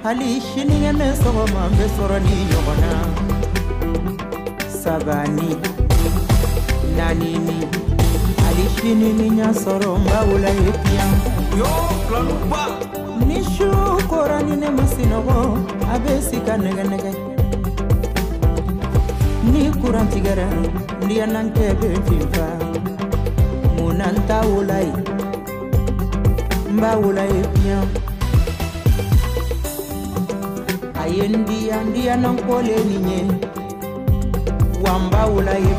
hali shini ngeme sogo mambe soroni yogona sabani nanini hali shini ninya soro mbawula yepia yo planupa nishu korani ne masinogo abesi kanege ni kurantigara ndiya nankebe fimfa munanta wulai mbawula yepia ayendi andia nankole ninye wamba wula